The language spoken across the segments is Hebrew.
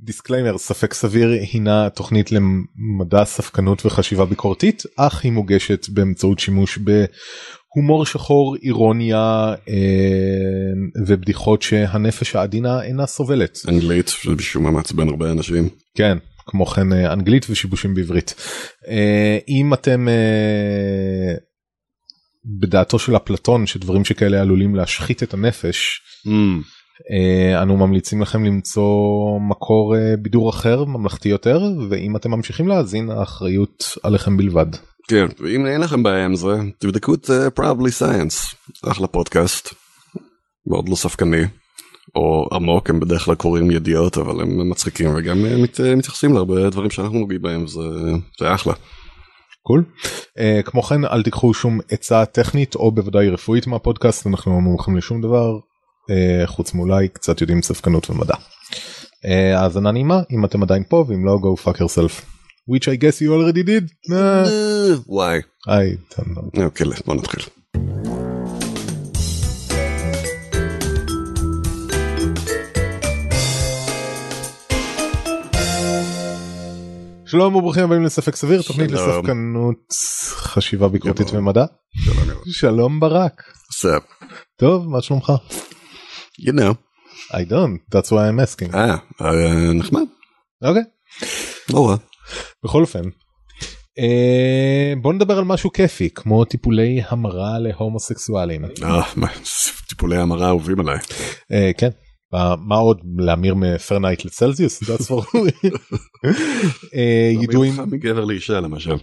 דיסקליימר, ספק סביר הינה תוכנית למדע, ספקנות וחשיבה ביקורתית, אך היא מוגשת באמצעות שימוש בהומור שחור, אירוניה ובדיחות שהנפש העדינה אינה סובלת. אנגלית, שזה בשום מאמץ בין הרבה אנשים. כן, כמו כן אנגלית ושיבושים בעברית. אם אתם בדעתו של אפלטון שדברים שכאלה עלולים להשחית את הנפש, אנו ממליצים לכם למצוא מקור בידור אחר, ממלכתי יותר, ואם אתם ממשיכים להאזין, האחריות עליכם בלבד. כן, ואם אין לכם בעיה עם זה, תבדקו את Probably Science, אחלה פודקאסט, מאוד לא ספקני, או עמוק, הם בדרך כלל קוראים ידיעות, אבל הם מצחיקים, וגם מתייחסים להרבה דברים שאנחנו נוגעים בהם, זה אחלה. קול. כמו כן, אל תיקחו שום עצה טכנית, או בוודאי רפואית מהפודקאסט, אנחנו לא מומחים לשום דבר, חוץ מאולי קצת יודעים ספקנות ומדע. אז אני נעימה, אם אתם עדיין פה, ואם לא, go fuck yourself. Which I guess you already did. Why? I don't know. אוקיי, בוא נתחיל. שלום וברוכים הבאים לספק סביר, תוכנית לספקנות, חשיבה ביקורתית ומדע. שלום ברק. Sup? טוב, מה שלומך? You know. I don't, that's why I'm asking. נחמד. אוקיי. לא רע. בכל אופן, בוא נדבר על משהו כיפי, כמו טיפולי המרה להומוסקסואלים. טיפולי המרה אהובים עליי. כן. מה עוד להמיר מפרנייט לצלזיוס? זה הספור. ידועים מגבר לאישה למשל.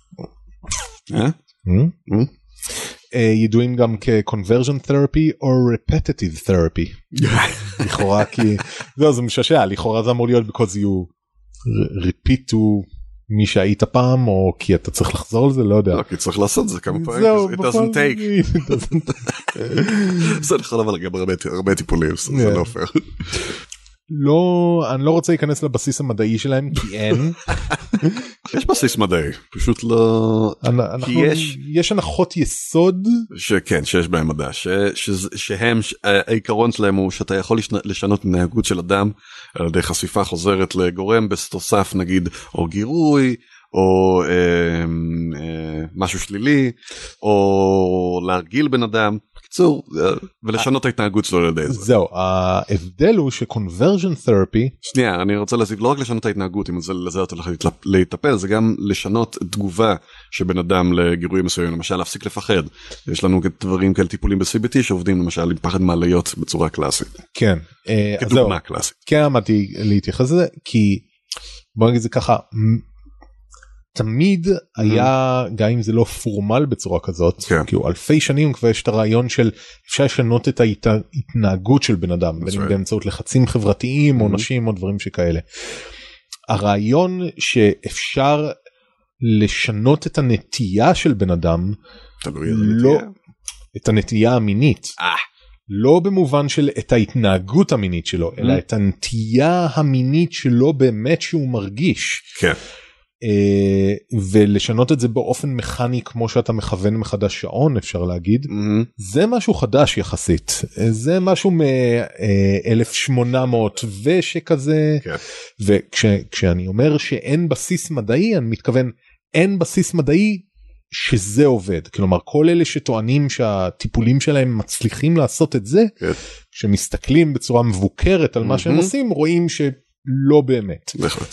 ידועים גם כ-conversion therapy או repetitive therapy. לכאורה כי זה מששע, לכאורה זה אמור להיות because you repeat to מי שהיית פעם, או כי אתה צריך לחזור לזה, לא יודע. לא, כי צריך לעשות זה כמה פעמים, it doesn't take. זה נכון, אבל גם הרבה טיפולים, זה לא פייר. לא, אני לא רוצה להיכנס לבסיס המדעי שלהם, כי אין. יש בסיס מדעי, פשוט לא... יש הנחות יסוד. שכן, שיש בהם מדע, שהם, העיקרון שלהם הוא שאתה יכול לשנות התנהגות של אדם, על ידי חשיפה חוזרת לגורם בסטוסף, נגיד, או גירוי, או משהו שלילי, או להרגיל בן אדם, בקיצור, ולשנות ההתנהגות שלו על ידי זה. זהו, ההבדל הוא ש-conversion therapy... שנייה, אני רוצה להזיב, לא רק לשנות ההתנהגות, אם לזה אתה הולך להיטפל, זה גם לשנות תגובה שבן אדם לגירויים מסוימים, למשל להפסיק לפחד. יש לנו דברים כאלה טיפולים ב-CBT שעובדים למשל עם פחד מעליות בצורה קלאסית. כן. כדוגמה קלאסית. כן, עמדתי להתייחס לזה, כי בוא נגיד זה ככה, תמיד היה, גם אם זה לא פורמל בצורה כזאת, כי הוא אלפי שנים כבר יש את הרעיון של אפשר לשנות את ההתנהגות של בן אדם, בין אם באמצעות לחצים חברתיים או נשים או דברים שכאלה. הרעיון שאפשר לשנות את הנטייה של בן אדם, לא, את הנטייה המינית, לא במובן של את ההתנהגות המינית שלו, אלא את הנטייה המינית שלו באמת שהוא מרגיש. כן. ולשנות את זה באופן מכני כמו שאתה מכוון מחדש שעון, אפשר להגיד. זה משהו חדש יחסית, זה משהו מ-1800 ושכזה. וכשאני אומר שאין בסיס מדעי, אני מתכוון אין בסיס מדעי שזה עובד. כלומר כל אלה שטוענים שהטיפולים שלהם מצליחים לעשות את זה, כשמסתכלים בצורה מבוקרת על מה שהם עושים, רואים לא באמת.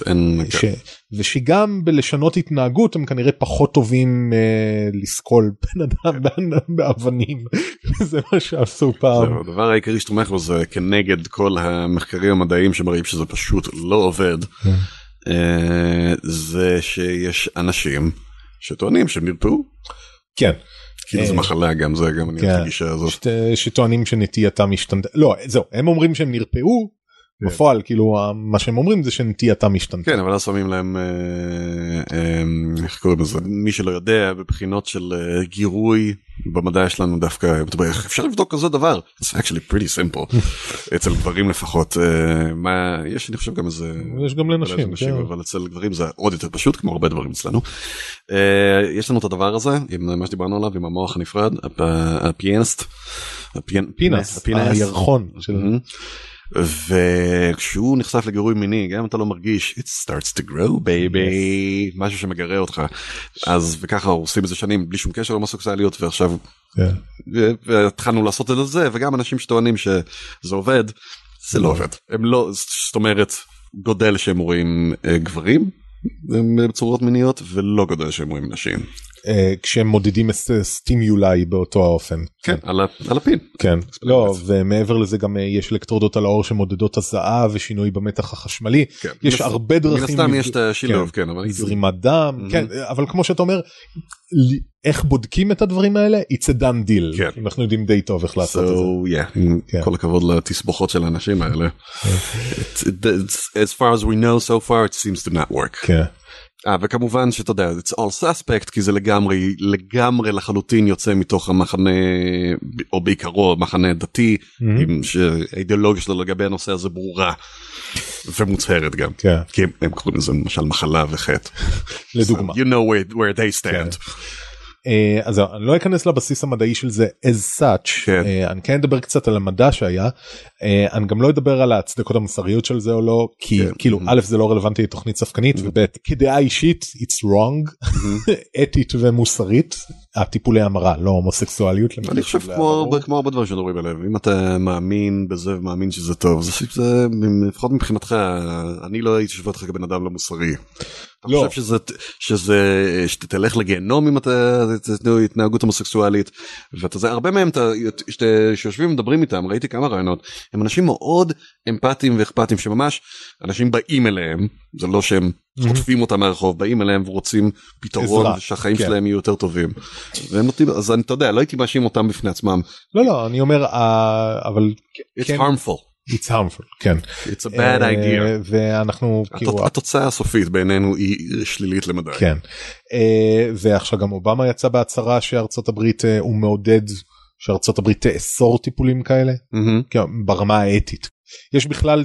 ושגם בלשנות התנהגות הם כנראה פחות טובים לסקול בן אדם באבנים. זה מה שעשו פעם. הדבר העיקרי שתומך בו זה כנגד כל המחקרים המדעיים שמראים שזה פשוט לא עובד. זה שיש אנשים שטוענים שהם נרפאו. כן. כאילו זה מחלה גם זה, גם אני את הגישה הזאת. שטוענים שנטייתם משתנתה. לא, זהו, הם אומרים שהם נרפאו. בפועל, כאילו, מה שהם אומרים זה שנטייתה משתנתה. כן, אבל אז שמים להם, איך קוראים לזה? מי שלא יודע, בבחינות של גירוי, במדע יש לנו דווקא, אפשר לבדוק כזה דבר. It's actually pretty simple. אצל גברים לפחות, יש, אני חושב גם איזה... יש גם לנשים, כן. אבל אצל גברים זה עוד יותר פשוט, כמו הרבה דברים אצלנו. יש לנו את הדבר הזה, עם מה שדיברנו עליו, עם המוח הנפרד, הפיאנסט. פינס, הירחון. וכשהוא נחשף לגירוי מיני, גם אם אתה לא מרגיש, it starts to grow baby, משהו שמגרה אותך, אז וככה עושים איזה שנים בלי שום קשר להומוסקסואליות, ועכשיו והתחלנו לעשות את זה, וגם אנשים שטוענים שזה עובד, זה לא עובד, הם לא, זאת אומרת, גודל שהם רואים גברים בצורות מיניות, ולא גודל שהם רואים נשים. כשהם מודדים סטימיולי באותו האופן. כן, על הפין. כן, לא, ומעבר לזה גם יש אלקטרודות על האור שמודדות הזעה ושינוי במתח החשמלי. יש הרבה דרכים. מן הסתם יש את השילוב, כן. זרימת דם, כן, אבל כמו שאתה אומר, איך בודקים את הדברים האלה? It's a done deal. אנחנו יודעים די טוב איך לעשות את זה. כל הכבוד לתסבוכות של האנשים האלה. As far as we know so far, it seems to not work. כן. וכמובן שאתה יודע, it's all suspect, כי זה לגמרי לחלוטין יוצא מתוך המחנה, או בעיקרו מחנה דתי, שהאידיאולוגיה שלו לגבי הנושא הזה ברורה, ומוצהרת גם. כי הם קוראים לזה למשל מחלה וחטא. לדוגמה. You know where they stand. אז אני לא אכנס לבסיס המדעי של זה as such, אני כן אדבר קצת על המדע שהיה, אני גם לא אדבר על ההצדקות המוסריות של זה או לא, כי כאילו א' זה לא רלוונטי לתוכנית ספקנית, וב' כדעה אישית it's wrong, אתית ומוסרית, הטיפולי המרה, לא הומוסקסואליות. אני חושב כמו הרבה דברים שדברים עליהם, אם אתה מאמין בזה ומאמין שזה טוב, זה לפחות מבחינתך, אני לא הייתי שווה אותך כבן אדם לא מוסרי. אני חושב שתלך לגיהנום אם אתה התנהגות הומוסקסואלית, ואתה זה הרבה מהם שיושבים ומדברים איתם, ראיתי כמה רעיונות, הם אנשים מאוד אמפתיים ואכפתיים, שממש אנשים באים אליהם, זה לא שהם חוטפים אותם מהרחוב, באים אליהם ורוצים פתרון שהחיים שלהם יהיו יותר טובים, אז אני יודע, לא הייתי מאשים אותם בפני עצמם. לא, אני אומר, אבל it's harmful. It's harmful, כן. It's a bad idea. ואנחנו התוצאה הסופית בעינינו היא שלילית למדי. כן. ועכשיו גם אובמה יצא בהצהרה שארצות הברית הוא מעודד שארצות הברית תאסור טיפולים כאלה, ברמה האתית. יש בכלל,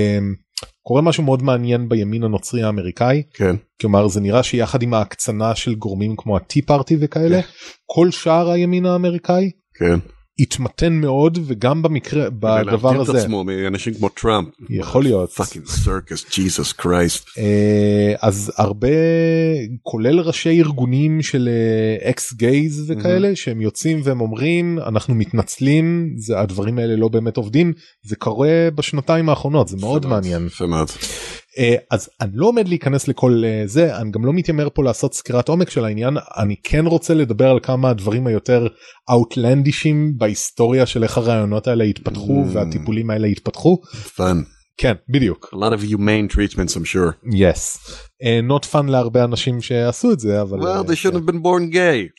קורה משהו מאוד מעניין בימין הנוצרי האמריקאי, כלומר זה נראה שיחד עם ההקצנה של גורמים כמו הטי פארטי וכאלה, כל שאר הימין האמריקאי, התמתן מאוד, וגם במקרה, בדבר הזה. עצמו מאנשים כמו טראמפ. יכול להיות. fucking circus, Jesus Christ. אז הרבה, כולל ראשי ארגונים של אקס גייז וכאלה, שהם יוצאים והם אומרים, אנחנו מתנצלים, הדברים האלה לא באמת עובדים, זה קורה בשנתיים האחרונות, זה מאוד מעניין. יפה מאוד. אז אני לא עומד להיכנס לכל זה, אני גם לא מתיימר פה לעשות סקירת עומק של העניין, אני כן רוצה לדבר על כמה הדברים היותר outlandishים בהיסטוריה של איך הרעיונות האלה התפתחו והטיפולים האלה התפתחו. fun. כן, בדיוק. A lot of humane treatments, I'm sure. Yes. Not fun להרבה אנשים שעשו את זה, אבל... Well, they shouldn't have been born gay.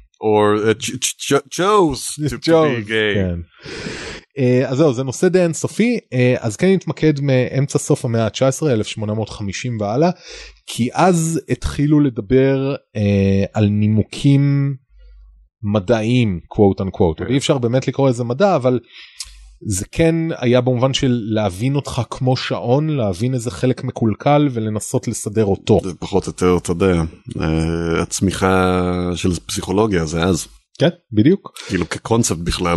Or chose to be gay. כן. אז זהו, זה נושא די אינסופי, אז כן נתמקד מאמצע סוף המאה ה-19, 1850 והלאה, כי אז התחילו לדבר על נימוקים מדעיים, quote unquote, אי אפשר באמת לקרוא איזה מדע, אבל זה כן היה במובן של להבין אותך כמו שעון, להבין איזה חלק מקולקל ולנסות לסדר אותו. זה פחות או יותר, אתה יודע, הצמיחה של פסיכולוגיה זה אז. כן, בדיוק. כאילו כקונספט בכלל.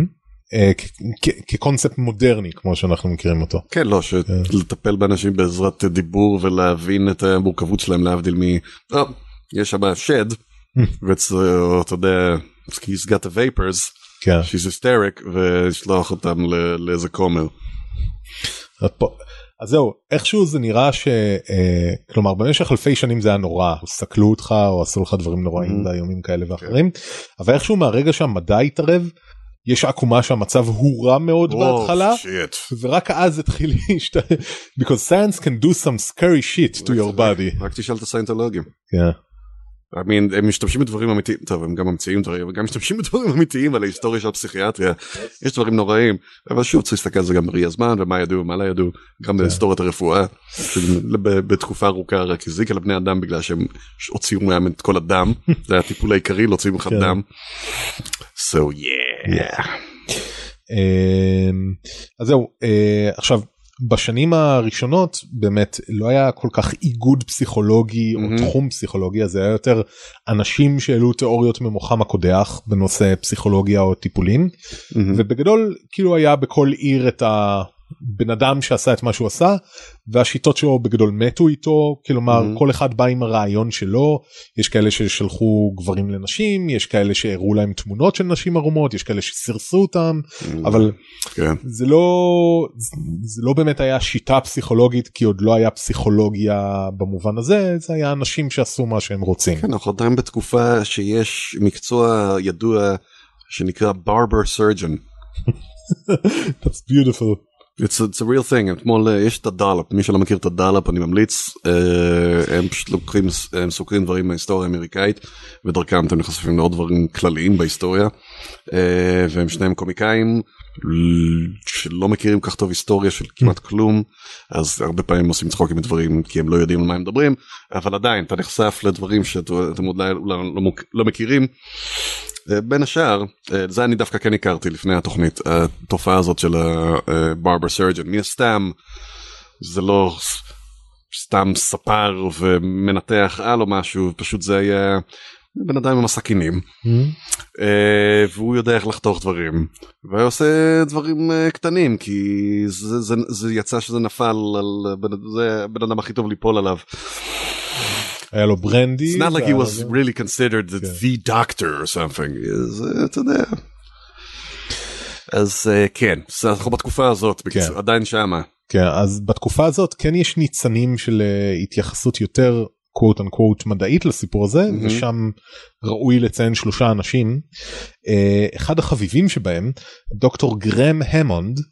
כקונספט מודרני כמו שאנחנו מכירים אותו. כן, לא, שלטפל באנשים בעזרת דיבור ולהבין את המורכבות שלהם להבדיל יש שם שד ואתה יודע he's got the vapors, she's hysteric, ולשלוח אותם לאיזה כומר. אז זהו, איכשהו זה נראה כלומר במשך אלפי שנים זה היה נורא, סקלו אותך או עשו לך דברים נוראים באיומים כאלה ואחרים, אבל איכשהו מהרגע שהמדע התערב, יש עקומה שהמצב הוא רע מאוד בהתחלה, ורק אז התחיל because science can do some scary shit to your body. רק תשאל את הסיינטולוגים. הם משתמשים בדברים אמיתיים, טוב, הם גם ממציאים דברים, אבל גם משתמשים בדברים אמיתיים על ההיסטוריה של הפסיכיאטריה, יש דברים נוראים, אבל שוב צריך להסתכל על זה גם בראי הזמן, ומה ידעו ומה לא ידעו, גם בהיסטוריית הרפואה, בתקופה ארוכה רק הזיק על בני אדם, בגלל שהם הוציאו מהם את כל הדם, זה היה הטיפול העיקרי, להוציא ממך דם, so yeah. אז זהו, עכשיו, בשנים הראשונות באמת לא היה כל כך איגוד פסיכולוגי או תחום פסיכולוגיה, זה היה יותר אנשים שהעלו תיאוריות ממוחם הקודח בנושא פסיכולוגיה או טיפולים, ובגדול כאילו היה בכל עיר את בן אדם שעשה את מה שהוא עשה, והשיטות שלו בגדול מתו איתו, כלומר כל אחד בא עם הרעיון שלו, יש כאלה ששלחו גברים לנשים, יש כאלה שהראו להם תמונות של נשים ערומות, יש כאלה שסרסו אותם, אבל זה לא באמת היה שיטה פסיכולוגית, כי עוד לא היה פסיכולוגיה במובן הזה, זה היה אנשים שעשו מה שהם רוצים. כן, אנחנו עדיין בתקופה שיש מקצוע ידוע שנקרא barber surgeon. That's beautiful. It's a real thing. אתמול יש את הדלפ, מי שלא מכיר את הדלפ אני ממליץ, הם פשוט לוקחים, הם סוקרים דברים מההיסטוריה האמריקאית, ודרכם אתם נחשפים לעוד דברים כלליים בהיסטוריה, והם שניהם קומיקאים, שלא מכירים כך טוב היסטוריה של כמעט כלום, אז הרבה פעמים עושים צחוקים מדברים, כי הם לא יודעים על מה הם מדברים, אבל עדיין אתה נחשף לדברים שאתם אולי לא מכירים, בין השאר, זה אני דווקא כן הכרתי לפני התוכנית, התופעה הזאת של הברבר סרג'ן, מן הסתם, זה לא סתם ספר ומנתח על או משהו, פשוט זה היה בן אדם עם הסכינים, והוא יודע איך לחתוך דברים, והוא עושה דברים קטנים, כי זה יצא שזה נפל על בן אדם הכי טוב ליפול עליו. היה לו ברנדי. It's not like he was really considered the doctor or something. אתה יודע. אז כן, אנחנו בתקופה הזאת, עדיין שמה. כן, אז בתקופה הזאת כן יש ניצנים של התייחסות יותר quote unquote מדעית לסיפור הזה, ושם ראוי לציין 3 אנשים. אחד החביבים שבהם, דוקטור גרם המונד,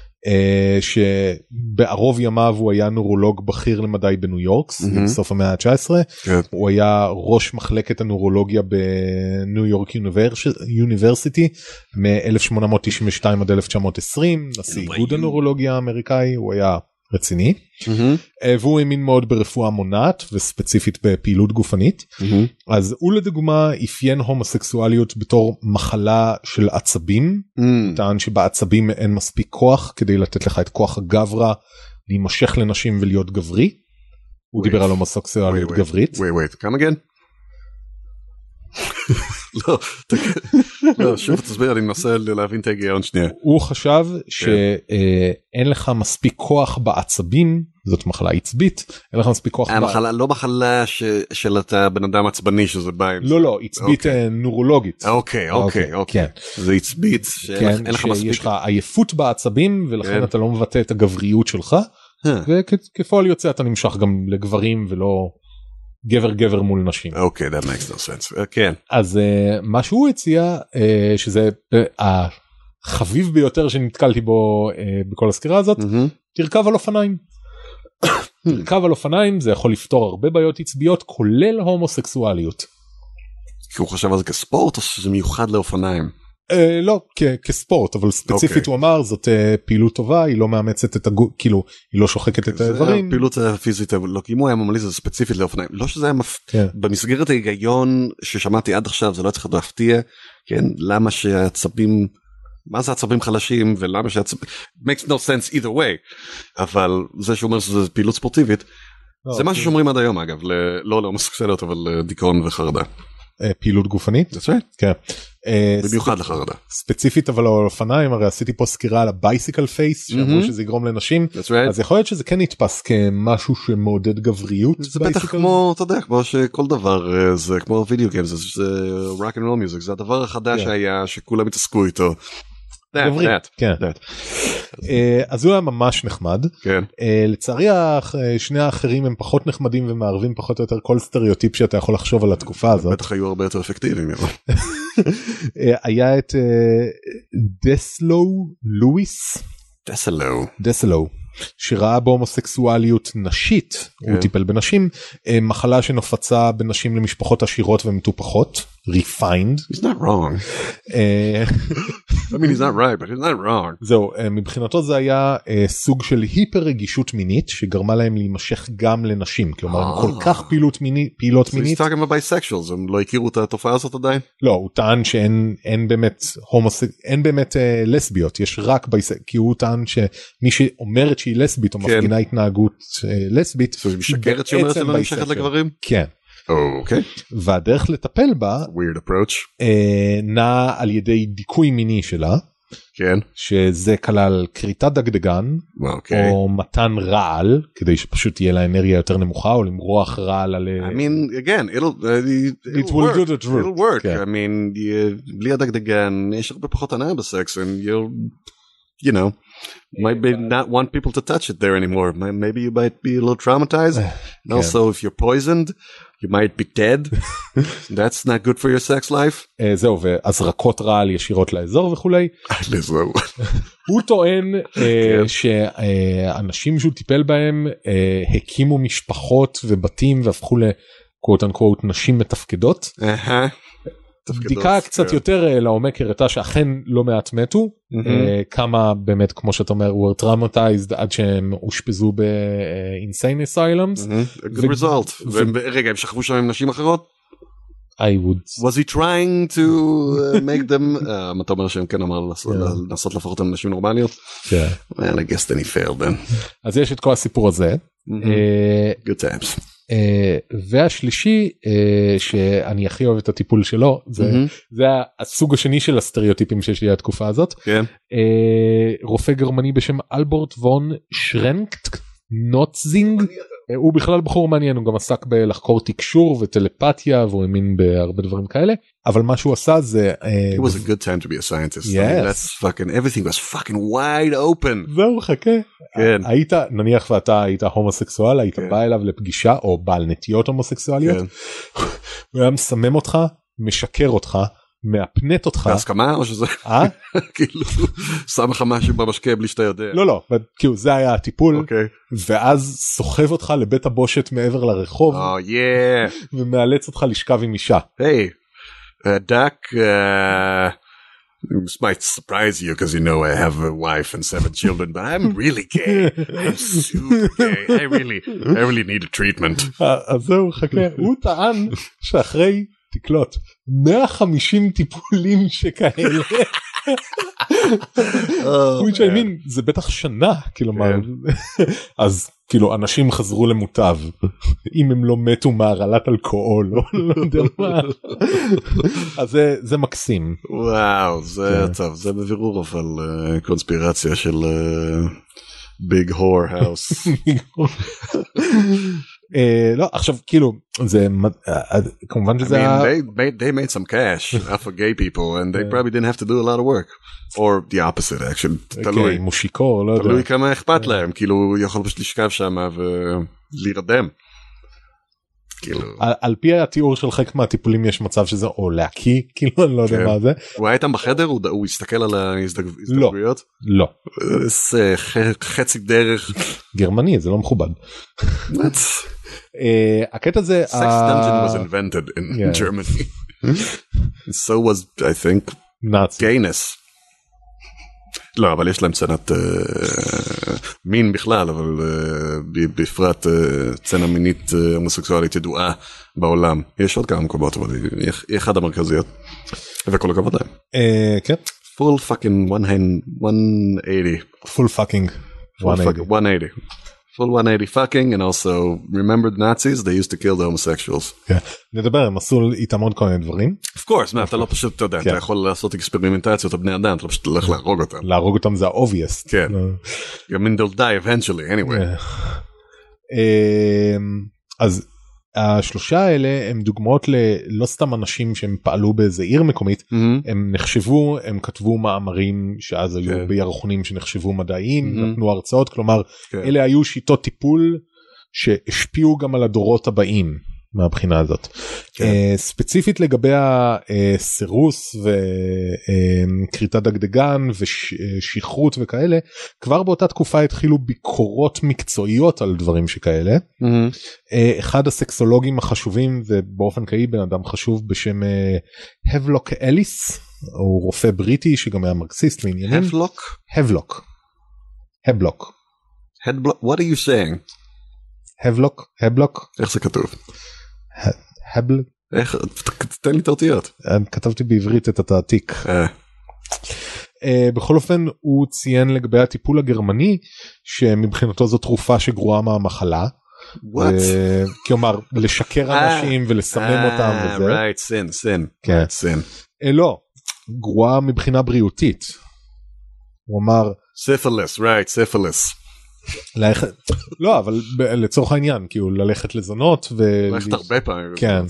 שבערוב ימיו הוא היה נורולוג בכיר למדעי בניו יורק, בסוף המאה ה-19, הוא היה ראש מחלקת הנורולוגיה בניו יורק יוניברסיטי מ-1892 עד 1920, נשיא איגוד הנורולוגיה האמריקאי, הוא היה רציני, והוא האמין מאוד ברפואה מונעת וספציפית בפעילות גופנית, אז הוא לדוגמה אפיין הומוסקסואליות בתור מחלה של עצבים, טען שבעצבים אין מספיק כוח כדי לתת לך את כוח הגברה להימשך לנשים ולהיות גברי, הוא דיבר על הומוסקסואליות גברית. come again? לא, שוב תסביר, אני מנסה להבין את ההיגיון שנייה. הוא חשב שאין לך מספיק כוח בעצבים, זאת מחלה עצבית, אין לך מספיק כוח. לא מחלה של אתה בן אדם עצבני שזה בא עם... לא, עצבית נורולוגית. אוקיי. זה עצבית שאין לך מספיק. שיש לך עייפות בעצבים ולכן אתה לא מבטא את הגבריות שלך, וכפועל יוצא אתה נמשך גם לגברים ולא... גבר מול נשים. אוקיי, that makes no sense. כן. אז מה שהוא הציע, שזה החביב ביותר שנתקלתי בו בכל הסקירה הזאת, תרכב על אופניים. תרכב על אופניים זה יכול לפתור הרבה בעיות עצביות, כולל הומוסקסואליות. כי הוא חשב על זה כספורט או שזה מיוחד לאופניים? לא, כספורט, אבל ספציפית הוא אמר, זאת פעילות טובה, היא לא מאמצת את הגוף, כאילו, היא לא שוחקת את הדברים. פעילות פיזית, לא, כי אם הוא היה ממליץ, זה ספציפית לאופניים. לא שזה היה במסגרת ההיגיון ששמעתי עד עכשיו, זה לא צריך להפתיע, כן? למה שהעצבים, מה זה עצבים חלשים, ולמה שהעצבים, makes no sense either way, אבל זה שאומר שזה פעילות ספורטיבית, זה מה ששומרים עד היום אגב, לא להומוסקסואליות, אבל דיכאון וחרדה. פעילות גופנית? That's right. כן. במיוחד לחרדה. ספציפית אבל על אופניים, הרי עשיתי פה סקירה על הביסיקל פייס, שאמרו שזה יגרום לנשים, אז יכול להיות שזה כן נתפס כמשהו שמעודד גבריות. זה בטח כמו, אתה יודע, כמו שכל דבר, זה כמו וידאו גיימס, זה rock and roll music, זה הדבר החדש שהיה, שכולם התעסקו איתו. כן. אז הוא היה ממש נחמד. לצערי שני האחרים הם פחות נחמדים ומערבים פחות או יותר כל סטריאוטיפ שאתה יכול לחשוב על התקופה הזאת. בטח היו הרבה יותר אפקטיביים. היה את דסלו לואיס, דסלו, שראה בהומוסקסואליות נשית, הוא טיפל בנשים, מחלה שנופצה בנשים למשפחות עשירות ומטופחות, refined. He's not wrong. I mean he's not right, but he's not wrong. זהו, מבחינתו זה היה סוג של היפר רגישות מינית, שגרמה להם להימשך גם לנשים, כלומר הם כל כך פעילות מינית. So he's talking about bisexuals, הם לא הכירו את התופעה הזאת עדיין? לא, הוא טען שאין באמת לסביות, יש רק כי הוא טען שמי שאומרת שהיא לסבית או מפגינה התנהגות לסבית, היא משקרת שאומרת שלא נמשכת לגברים? כן. אוקיי. והדרך לטפל בה weird approach נע על ידי דיכוי מיני שלה, כן. שזה כלל כריתת דגדגן, או מתן רעל, כדי שפשוט תהיה לה אנרגיה יותר נמוכה, או למרוח רעל על... I mean, again, it'll work. I mean, בלי הדגדגן, יש הרבה פחות הנאה בסקס, and you know, might be not want people to touch it there anymore. Maybe you might be a little traumatized. And also, if you're poisoned, you might be dead. That's not good for your sex life. זהו, והזרקות רעל ישירות לאזור וכולי. לזהו. הוא טוען שאנשים שהוא טיפל בהם הקימו משפחות ובתים והפכו לקוט אנקוט נשים מתפקדות. בדיקה קצת יותר לעומק הראתה שאכן לא מעט מתו, כמה באמת כמו שאתה אומר were traumatized עד שהם הושפזו ב-insane asylums. Good result. ורגע, הם שכבו שם עם נשים אחרות? I would. Was he trying to make them, מה אתה אומר שהם כן אמר לנסות לפחות עם נשים נורמליות? Well, I guess then he failed then. אז יש את כל הסיפור הזה. Good times. והשלישי שאני הכי אוהב את הטיפול שלו זה הסוג השני של הסטריאוטיפים שיש לי התקופה הזאת. רופא גרמני בשם אלבורט וון שרנקט נוטזינג, הוא בכלל בחור מעניין, הוא גם עסק בלחקור תקשור וטלפתיה והוא האמין בהרבה דברים כאלה, אבל מה שהוא עשה זה It was a good time to be a scientist. That's fucking everything was fucking wide open. זהו, חכה. היית נניח ואתה היית הומוסקסואל, היית בא אליו לפגישה או בעל נטיות הומוסקסואליות, הוא היה מסמם אותך, משקר אותך, מאפנט אותך. בהסכמה או שזה כאילו שם לך משהו במשקה בלי שאתה יודע? לא, כאילו זה היה הטיפול, ואז סוחב אותך לבית הבושת מעבר לרחוב ומאלץ אותך לשכב עם אישה. היי, דק, this might surprise you because you know I have a wife and 7 children, but I'm really gay. I'm super gay. I really need a treatment. אז זהו, חכה, הוא טען שאחרי תקלוט 150 טיפולים שכאלה, which I mean, זה בטח שנה, כלומר, אז כאילו אנשים חזרו למוטב, אם הם לא מתו מהרעלת אלכוהול, לא יודע מה, אז זה מקסים. וואו, זה טוב, זה בבירור אבל קונספירציה של ביג הור האוס. לא, עכשיו כאילו זה כמובן שזה they made some cash off of gay people and they probably didn't have to do a lot of work or the opposite actually. תלוי מושיקו, לא יודע, תלוי כמה אכפת להם, כאילו הוא יכול פשוט לשכב שם ולהירדם. על פי התיאור של חלק מהטיפולים יש מצב שזה או להקיא, כאילו אני לא יודע מה זה. הוא היה איתם בחדר, הוא הסתכל על ההזדגרויות? לא. זה חצי דרך. גרמני, זה לא מכובד. הקטע זה sex dungeon was invented in Germany. So was I think gayness. לא, אבל יש להם צנת מין בכלל, אבל בפרט צנה מינית הומוסקסואלית ידועה בעולם. יש עוד כמה מקומות, אבל היא אחד המרכזיות. וכל הכבוד להם. כן. Full fucking 180. Full fucking 180. Full 180 fucking, and also remember the Nazis, they used to kill the homosexuals. נדבר, הם עשו איתם עוד כל מיני דברים. Of course, אתה לא פשוט, אתה יודע, אתה יכול לעשות אקספרימנטציות על בני אדם, אתה לא פשוט הולך להרוג אותם. להרוג אותם זה ה-obvious. כן. I mean, they'll die eventually, anyway. אז השלושה האלה הם דוגמאות ללא סתם אנשים שהם פעלו באיזה עיר מקומית, הם נחשבו, הם כתבו מאמרים שאז היו בירחונים שנחשבו מדעיים, נתנו הרצאות, כלומר אלה היו שיטות טיפול שהשפיעו גם על הדורות הבאים מהבחינה הזאת. ספציפית לגבי הסירוס וקריטת דגדגן ושכרות וכאלה, כבר באותה תקופה התחילו ביקורות מקצועיות על דברים שכאלה. אחד הסקסולוגים החשובים ובאופן קהי בן אדם חשוב בשם הבלוק אליס, הוא רופא בריטי שגם היה מרקסיסט לעניינים. הבלוק. What are you saying? הבלוק. איך זה כתוב? הבל. איך? תן לי את האותיות. כתבתי בעברית את התעתיק. בכל אופן הוא ציין לגבי הטיפול הגרמני שמבחינתו זו תרופה שגרועה מהמחלה. כלומר לשקר אנשים ולסמם אותם וזה. Right, sin. לא, גרועה מבחינה בריאותית. הוא אמר syphilis, right, syphilis. לא, אבל לצורך העניין, כאילו ללכת לזונות ללכת הרבה פעמים. כן.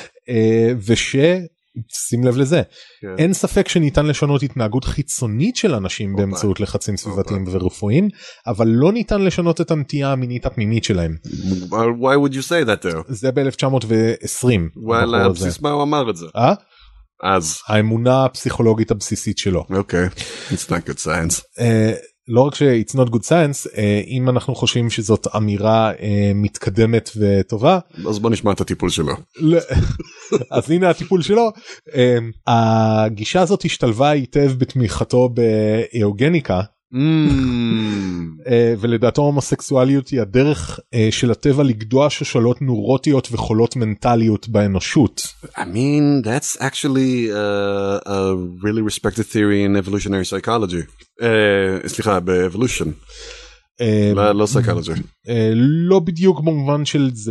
שים לב לזה, אין ספק שניתן לשנות התנהגות חיצונית של אנשים באמצעות לחצים סביבתיים ורפואיים, אבל לא ניתן לשנות את הנטייה המינית הפנימית שלהם. Why would you say that though? זה ב-1920. על בסיס מה הוא אמר את זה? אז האמונה הפסיכולוגית הבסיסית שלו. אוקיי, it's not good science. לא רק ש-it's not good science, אם אנחנו חושבים שזאת אמירה מתקדמת וטובה. אז בוא נשמע את הטיפול שלו. אז הנה הטיפול שלו. הגישה הזאת השתלבה היטב בתמיכתו באיוגניקה, ולדעתו הומוסקסואליות היא הדרך של הטבע לגדוע שושלות נורוטיות וחולות מנטליות באנושות. I mean, that's actually a really respected theory in evolutionary psychology. סליחה, ב-evolution. לא psychology. לא בדיוק במובן של זה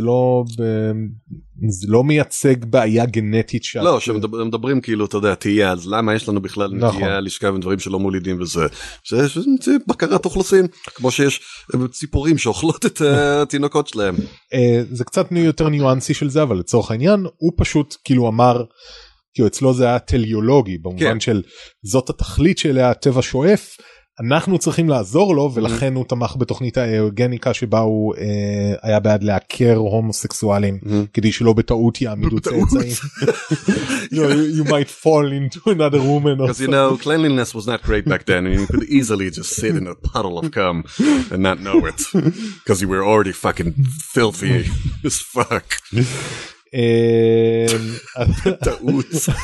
לא מייצג בעיה גנטית. לא, שמדברים כאילו, אתה יודע, תהיה, אז למה יש לנו בכלל נטייה לשכב עם דברים שלא מולידים וזה? זה בקרת אוכלוסין, כמו שיש ציפורים שאוכלות את התינוקות שלהם. זה קצת יותר ניואנסי של זה, אבל לצורך העניין, הוא פשוט כאילו אמר, כאילו אצלו זה היה טליולוגי, במובן של זאת התכלית שאליה הטבע שואף, אנחנו צריכים לעזור לו, ולכן הוא תמך בתוכנית האיוגניקה שבה הוא היה בעד לעקר הומוסקסואלים, כדי שלא בטעות יעמידו צאצאים. You might fall into another woman. Because you know, cleanliness was not great back then, and you could easily just sit in a puddle of cum and not know it, because you were already fucking filthy as fuck. טעות.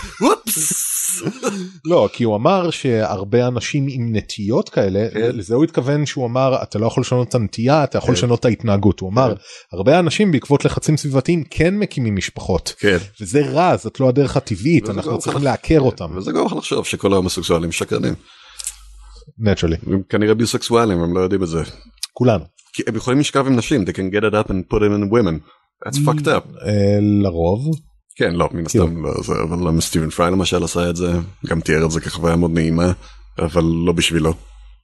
לא, כי הוא אמר שהרבה אנשים עם נטיות כאלה, לזה הוא התכוון שהוא אמר, אתה לא יכול לשנות את הנטייה, אתה יכול לשנות את ההתנהגות. הוא אמר, הרבה אנשים בעקבות לחצים סביבתיים כן מקימים משפחות, וזה רע, זאת לא הדרך הטבעית, אנחנו צריכים לעקר אותם. וזה גם לחשוב שכל ההומוסקסואלים שקרנים. Naturally. הם כנראה ביסקסואלים, הם לא יודעים את זה. כולנו. הם יכולים לשכב עם נשים, they can get it up and put them in women. That's fucked up. לרוב. כן, לא, מן הסתם לא, אבל סטיבן פריי למשל עשה את זה, גם תיאר את זה כחוויה מאוד נעימה, אבל לא בשבילו.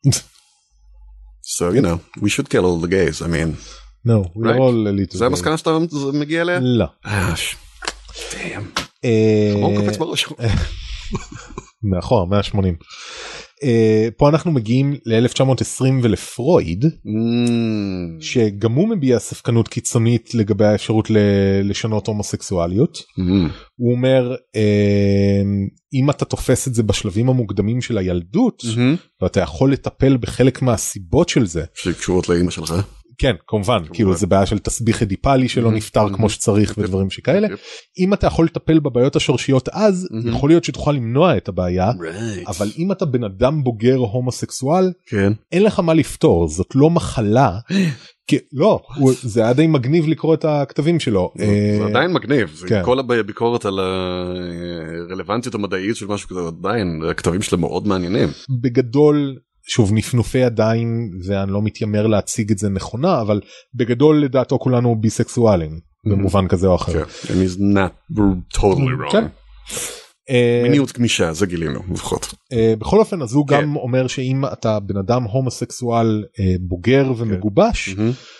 So, you know, we should kill all the gays, I mean. No, we're all elite. זה המסקנה שאתה מגיע אליה? לא. damn. חמור קופץ בראש. מאחור, 180. פה אנחנו מגיעים ל-1920 ולפרויד, שגם הוא מביע ספקנות קיצונית לגבי האפשרות לשנות הומוסקסואליות. הוא אומר, אם אתה תופס את זה בשלבים המוקדמים של הילדות, ואתה יכול לטפל בחלק מהסיבות של זה. שקשורות לאמא שלך. כן, כמובן, כאילו זה בעיה של תסביך אדיפלי שלא נפטר כמו שצריך ודברים שכאלה. אם אתה יכול לטפל בבעיות השורשיות אז, יכול להיות שתוכל למנוע את הבעיה, אבל אם אתה בן אדם בוגר הומוסקסואל, אין לך מה לפתור, זאת לא מחלה. לא, זה היה די מגניב לקרוא את הכתבים שלו. זה עדיין מגניב, כל הביקורת על הרלוונטיות המדעית של משהו כזה, עדיין, הכתבים שלהם מאוד מעניינים. בגדול, שוב נפנופי ידיים, ואני לא מתיימר להציג את זה נכונה, אבל בגדול לדעתו כולנו ביסקסואלים, במובן כזה או אחר. And he's not totally wrong. מיניות גמישה, זה גילינו, לפחות. בכל אופן, אז הוא גם אומר שאם אתה בן אדם הומוסקסואל בוגר ומגובש,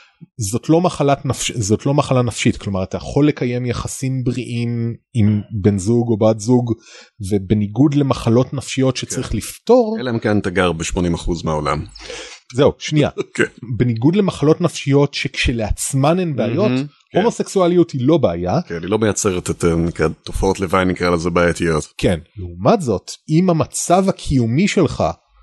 זאת לא מחלה נפשית, כלומר אתה יכול לקיים יחסים בריאים עם בן זוג או בת זוג, ובניגוד למחלות נפשיות שצריך לפתור, אלא אם כן אתה גר ב-80% מהעולם. זהו, שנייה. בניגוד למחלות נפשיות שכשלעצמן הן בעיות, הומוסקסואליות היא לא בעיה. כן, היא לא מייצרת את תופעות לוואי, נקרא לזה בעייתיות. כן, לעומת זאת, אם המצב הקיומי שלך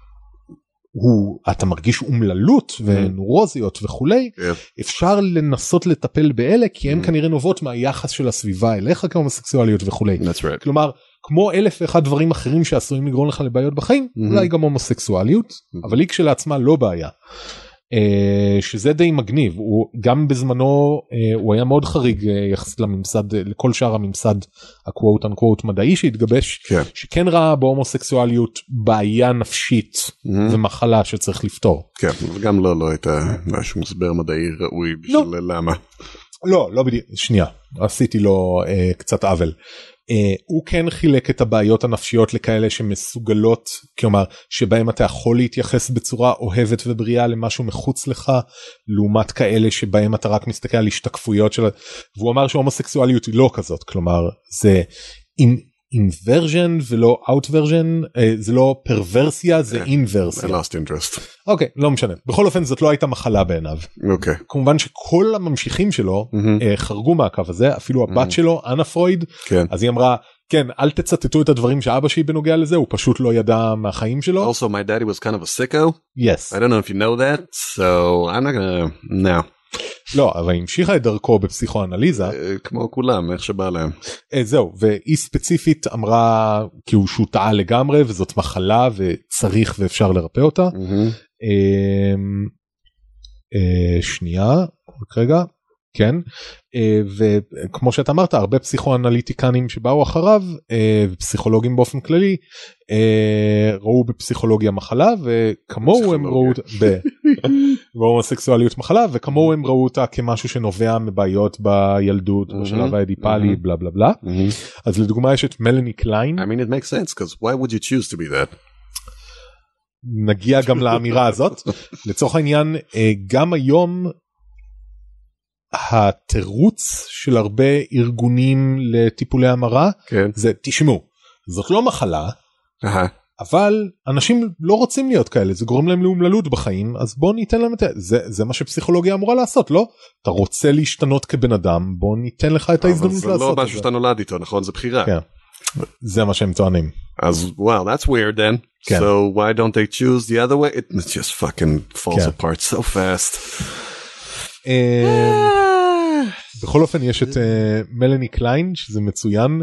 אתה מרגיש אומללות ונורוזיות וכולי, אפשר לנסות לטפל באלה, כי הן כנראה נובעות מהיחס של הסביבה אליך כהומוסקסואליות וכולי. כלומר, כמו 1001 דברים אחרים שעשויים לגרום לך לבעיות בחיים, אולי גם הומוסקסואליות, אבל היא כשלעצמה לא בעיה. שזה די מגניב, הוא גם בזמנו הוא היה מאוד חריג יחסית לממסד, לכל שאר הממסד הקוואט אנקוואט מדעי שהתגבש, שכן ראה בהומוסקסואליות בעיה נפשית ומחלה שצריך לפתור. כן, וגם לא הייתה משהו מסבר מדעי ראוי בשביל למה. לא בדיוק, שנייה, עשיתי לו קצת עוול. הוא כן חילק את הבעיות הנפשיות לכאלה שמסוגלות, כלומר שבהם אתה יכול להתייחס בצורה אוהבת ובריאה למשהו מחוץ לך, לעומת כאלה שבהם אתה רק מסתכל על השתקפויות של, והוא אמר שהומוסקסואליות היא לא כזאת, כלומר זה אינברז'ן ולא אאוטוורז'ן, זה לא פרוורסיה, זה אינברסיה. אוקיי, לא משנה. בכל אופן זאת לא הייתה מחלה בעיניו. כמובן שכל הממשיכים שלו חרגו מהקו הזה, אפילו הבת שלו, אנה פרויד, אז היא אמרה, כן, אל תצטטו את הדברים שאבא שלי בנוגע לזה, הוא פשוט לא ידע מהחיים שלו. Also, my daddy was kind of a sicko. Yes. I don't know if you know that, so I'm not gonna... No. לא, אבל המשיכה את דרכו בפסיכואנליזה. כמו כולם, איך שבא להם. זהו, והיא ספציפית אמרה, כי הוא טעה לגמרי, וזאת מחלה, וצריך ואפשר לרפא אותה. שנייה, רגע. כן, וכמו שאתה אמרת, הרבה פסיכואנליטיקנים שבאו אחריו, ופסיכולוגים באופן כללי, ראו בפסיכולוגיה מחלה, וכמוהו הם ראו בהומוסקסואליות מחלה, וכמוהו הם ראו אותה כמשהו שנובע מבעיות בילדות, בשלב האדיפלי, בלה בלה בלה. אז לדוגמה יש את מלאני קליין. I mean it makes sense, because why would you choose to be that? נגיע גם לאמירה הזאת. לצורך העניין, גם היום, התירוץ של הרבה ארגונים לטיפולי המרה, זה תשמעו, זאת לא מחלה, אבל אנשים לא רוצים להיות כאלה, זה גורם להם לאומללות בחיים, אז בוא ניתן להם את זה, זה מה שפסיכולוגיה אמורה לעשות, לא? אתה רוצה להשתנות כבן אדם, בוא ניתן לך את ההזדמנות לעשות את זה. אבל זה לא משהו שאתה נולד איתו, נכון? זה בחירה. כן, זה מה שהם טוענים. אז well, that's weird then. So why don't they choose the other way? It just fucking falls apart so fast. בכל אופן יש את מלאני קליין, שזה מצוין,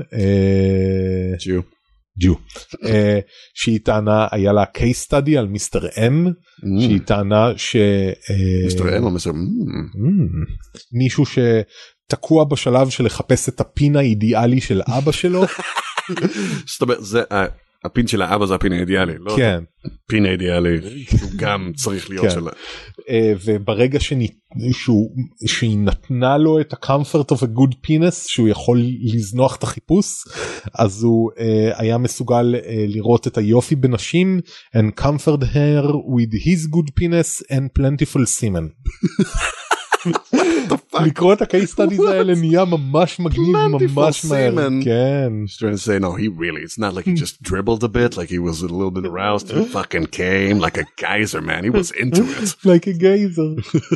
ג'ו, שהיא טענה, היה לה case study על מיסטר אם, שהיא טענה מיסטר אם או מיסטר מישהו שתקוע בשלב של לחפש את הפין האידיאלי של אבא שלו. זאת אומרת, הפין של האבא זה הפין האידיאלי, לא הפין האידיאלי, הוא גם צריך להיות שלה. וברגע שהיא נתנה לו את ה-comfort of a good penis, שהוא יכול לזנוח את החיפוש, אז הוא היה מסוגל לראות את היופי בנשים, and comfort her with his good penis and plentiful semen. לקרוא את הקייס סטאדיז האלה נהיה ממש מגניב, ממש מהר. כן. He's trying to say, no, he really, it's not like he just dribbled a bit, like he was a little bit aroused, he fucking came like a geyser, man, he was into it. Like a geyser.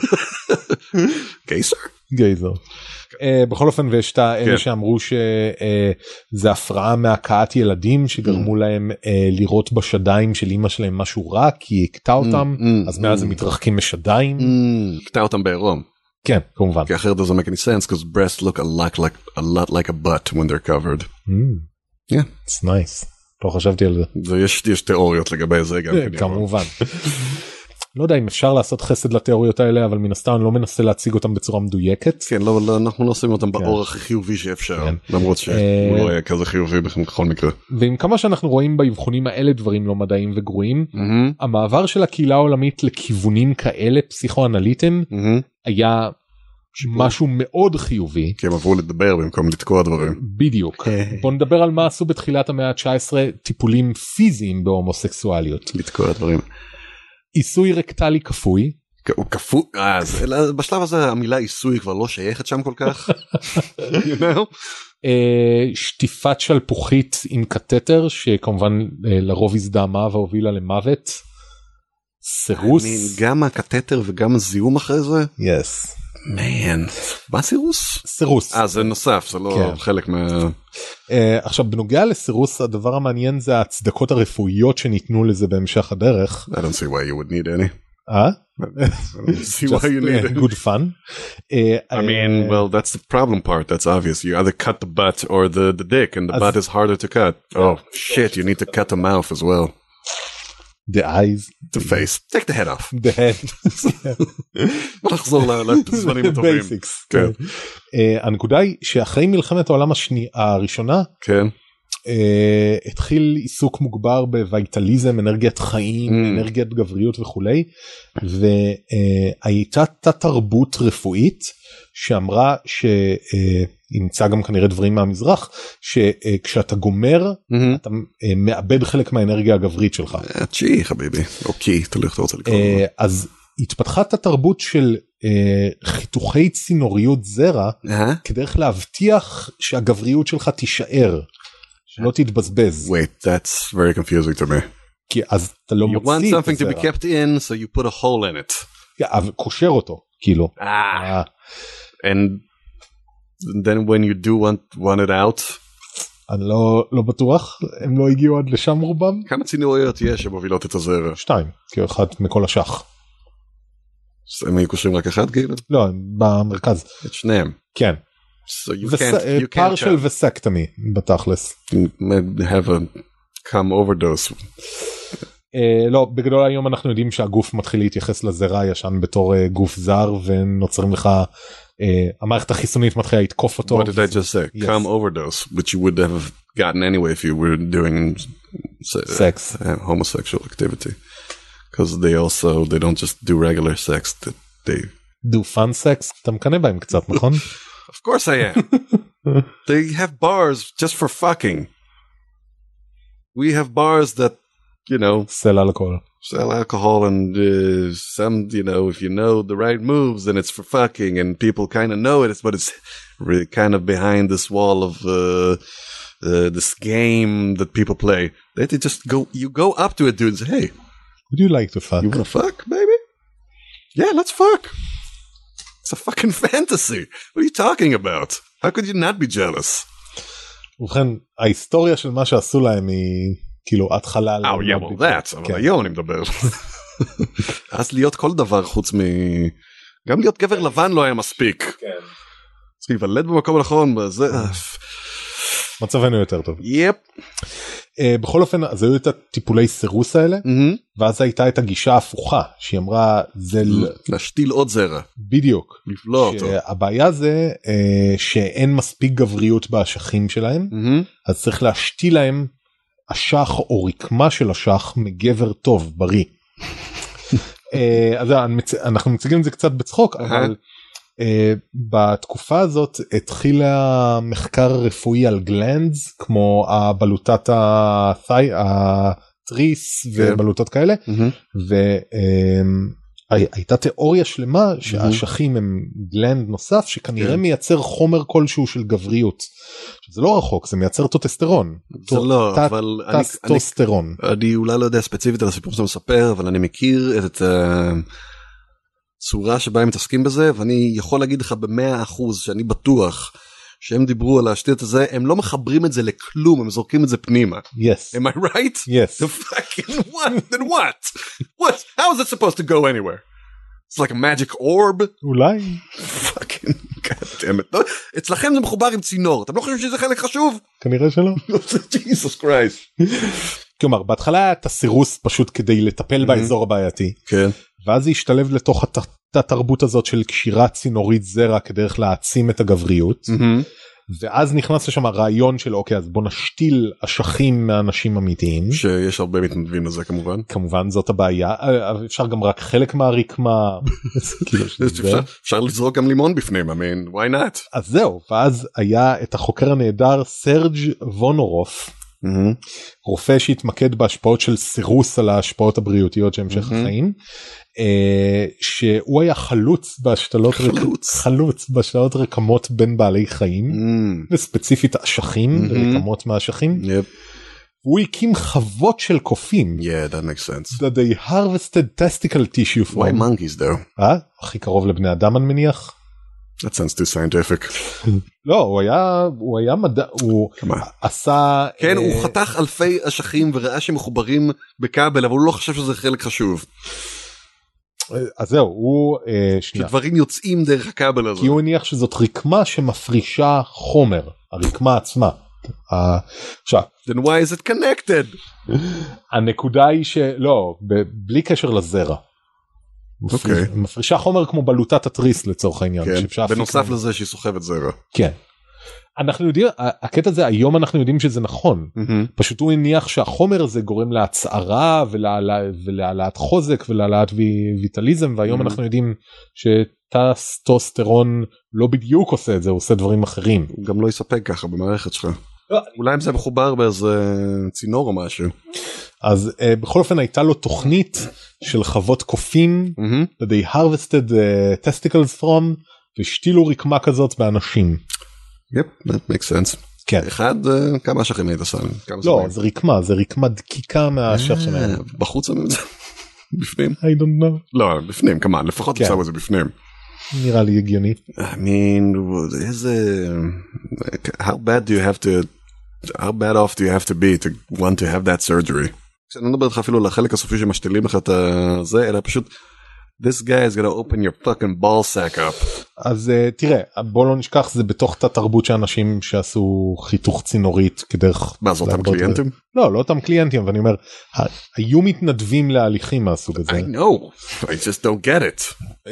geyser? גייזר. בכל אופן, ויש את אלה שאמרו שזה הפרעה מהקעת ילדים שגרמו להם לראות בשדיים של אמא שלהם משהו רע, כי היא הקטע אותם, אז מאז הם מתרחקים משדיים. הקטע אותם בעירום. כן, כמובן. כי אחרת doesn't make any sense, because breasts look a lot like a butt when they're covered. Yeah. It's nice. לא חשבתי על זה. יש תיאוריות לגבי זה גם. כמובן. לא יודע אם אפשר לעשות חסד לתיאוריות האלה, אבל מן הסתם אני לא מנסה להציג אותם בצורה מדויקת. כן, לא, אנחנו לא עושים אותם באורח החיובי שאפשר, למרות שהוא לא היה כזה חיובי בכל מקרה. ועם כמה שאנחנו רואים באבחונים האלה דברים לא מדעיים וגרועים, המעבר של הקהילה העולמית לכיוונים כאלה פסיכואנליטיים היה משהו מאוד חיובי. כי הם עברו לדבר במקום לתקוע דברים. בדיוק. בוא נדבר על מה עשו בתחילת המאה ה-19 טיפולים פיזיים בהומוסקסואליות. לתקוע דברים. עיסוי רקטלי כפוי. הוא כפוי, בשלב הזה המילה עיסוי כבר לא שייכת שם כל כך. You know? שטיפת שלפוחית עם קטטר, שכמובן לרוב הזדהמה והובילה למוות. סירוס. גם הקטטר וגם הזיהום אחרי זה? Yes. Man, מה סירוס? סירוס. זה נוסף, זה לא חלק מה... עכשיו בנוגע לסירוס, הדבר המעניין זה ההצדקות הרפואיות שניתנו לזה בהמשך הדרך. I don't see why you would need any. I don't see why you need any. Good fun. I mean, well, that's the problem part, that's obvious. You either cut the butt or the dick, and the butt is harder to cut. Oh, shit, you need to cut the mouth as well. The eyes. The face. Take the head off. The head. בוא נחזור לזמנים הטובים. הנקודה היא שאחרי מלחמת העולם הראשונה, התחיל עיסוק מוגבר בוויטליזם, אנרגיית חיים, אנרגיית גבריות וכולי, והייתה תת-תרבות רפואית שאמרה שימצא גם כנראה דברים מהמזרח, שכשאתה גומר אתה מאבד חלק מהאנרגיה הגברית שלך. צ'י חביבי, אוקיי, תלוי איך אתה רוצה לקרוא. אז התפתחה את התרבות של חיתוכי צינוריות זרע כדרך להבטיח שהגבריות שלך תישאר, שלא תתבזבז. Wait, that's very confusing to me. כי אז אתה לא מוציא את הזרע. You want something to be kept in, so you put a hole in it. אבל קושר אותו, כאילו. And then when you do want it out? אני לא בטוח, הם לא הגיעו עד לשם רובם. כמה צינוריות יש שמובילות את הזרע? 2, כי אחד מכל השח. הם היו קושרים רק אחד כאילו? לא, במרכז. את שניהם. כן. So you can't partial וסקטמי בתכלס. have a come overdose. לא, בגדול היום אנחנו יודעים שהגוף מתחיל להתייחס לזרע הישן בתור גוף זר, ונוצרים לך, המערכת החיסונית מתחילה לתקוף אותו. What did I just say? Come overdose, which you would have gotten anyway if you were doing sex, homosexual activity. Because they don't just do regular sex, they do fun sex. אתה מקנא בהם קצת, נכון? Of course I am. They have bars just for fucking. We have bars that, you know, sell alcohol and some, you know, if you know the right moves, then it's for fucking, and people kind of know it, but it's really kind of behind this wall of this game that people play. They just you go up to a dude and say, hey, would you like to fuck? You wanna fuck, baby? Yeah, let's fuck. It's a fucking fantasy. What are you talking about? How could you not be jealous? ובכן, ההיסטוריה של מה שעשו להם היא כאילו התחלה. Oh yeah, well that's, אבל היום אני מדבר. אז להיות כל דבר חוץ גם להיות גבר לבן לא היה מספיק. כן. צריך להיוולד במקום הנכון, מצבנו יותר טוב. יפ. בכל אופן, אז היו את הטיפולי סירוס האלה, ואז הייתה את הגישה ההפוכה, שהיא אמרה, זה להשתיל עוד זרע. בדיוק. לפלוא אותו. הבעיה זה שאין מספיק גבריות באשכים שלהם, אז צריך להשתיל להם אשך או רקמה של אשך מגבר טוב, בריא. אז אנחנו מציגים את זה קצת בצחוק, אבל בתקופה הזאת התחילה מחקר רפואי על גלנדס, כמו הבלוטת התריס ובלוטות כאלה, והייתה תיאוריה שלמה שהאשכים הם גלנד נוסף שכנראה מייצר חומר כלשהו של גבריות. זה לא רחוק, זה מייצר טוסטסטרון. זה לא, אבל טסטוסטרון. אני אולי לא יודע ספציפית על הסיפור שאתה מספר, אבל אני מכיר את צורה שבה הם מתעסקים בזה, ואני יכול להגיד לך ב100% שאני בטוח שהם דיברו על להשתיל את זה, הם לא מחברים את זה לכלום, הם זורקים את זה פנימה. Yes. Am I right? Yes. The fucking what? Then what? What? How is it supposed to go anywhere? It's like a magic orb? אולי. Fucking goddammit. אצלכם זה מחובר עם צינור, אתם לא חושבים שזה חלק חשוב? כנראה שלא. Jesus Christ. כלומר, בהתחלה היה את הסירוס פשוט כדי לטפל באזור הבעייתי. כן. ואז זה השתלב לתוך התרבות הזאת של קשירת צינורית זרע כדרך להעצים את הגבריות. ואז נכנס לשם הרעיון של אוקיי, אז בוא נשתיל אשכים מאנשים אמיתיים. שיש הרבה מתנדבים לזה כמובן. כמובן זאת הבעיה, אפשר גם רק חלק מהרקמה. אפשר לזרוק גם לימון בפנים, I mean, why not? אז זהו, ואז היה את החוקר הנהדר סרג' וונורוף, רופא שהתמקד בהשפעות של סירוס על ההשפעות הבריאותיות של המשך החיים, שהוא היה חלוץ בהשתלות רקמות בין בעלי חיים, וספציפית אשכים, רקמות מהאשכים. הוא הקים חוות של קופים. Yeah, that makes sense. That they harvested testicle tissue from. Why monkeys though? הכי קרוב לבני אדם אני מניח. That sounds too scientific. לא, הוא היה מדע, הוא עשה... כן, הוא חתך אלפי אשכים וראה שמחוברים בכבל, אבל הוא לא חושב שזה חלק חשוב. אז זהו, הוא... שדברים יוצאים דרך הכבל הזה. כי הוא הניח שזאת רקמה שמפרישה חומר, הרקמה עצמה. עכשיו... Then why is it connected? הנקודה היא שלא, בלי קשר לזרע. מפרישה חומר כמו בלוטת התריס לצורך העניין. בנוסף לזה שהיא סוחבת זרע. כן. אנחנו יודעים, הקטע הזה היום אנחנו יודעים שזה נכון, פשוט הוא הניח שהחומר הזה גורם להצערה ולהעלאת חוזק ולהעלאת ויטליזם, והיום אנחנו יודעים שטסטוסטרון לא בדיוק עושה את זה, הוא עושה דברים אחרים. הוא גם לא יספק ככה במערכת שלך. אולי אם זה מחובר באיזה צינור או משהו. אז בכל אופן הייתה לו תוכנית של חוות קופים, they harvested testicles from, והשתילו רקמה כזאת באנשים. Yep, that makes sense. כן. אחד, כמה שכם היית שם? לא, זה רקמה דקיקה מהשך שלהם. בחוץ אני יודע? בפנים? I don't know. לא, בפנים, כמה, לפחות נשאר את זה בפנים. נראה לי הגיוני. I mean, איזה... How bad off do you have to be to want to have that surgery? כשאני לא מדבר לך אפילו לחלק הסופי שמשתלים לך את זה, אלא פשוט... This guy is gonna open your fucking ball sack up. אז תראה, בוא לא נשכח, זה בתוך תרבות שאנשים שעשו חיתוך צינורית כדרך... מה, זה אותם קליינטים? לא, לא אותם קליינטים, ואני אומר, היו מתנדבים להליכים מהסוג הזה. I know, I just don't get it.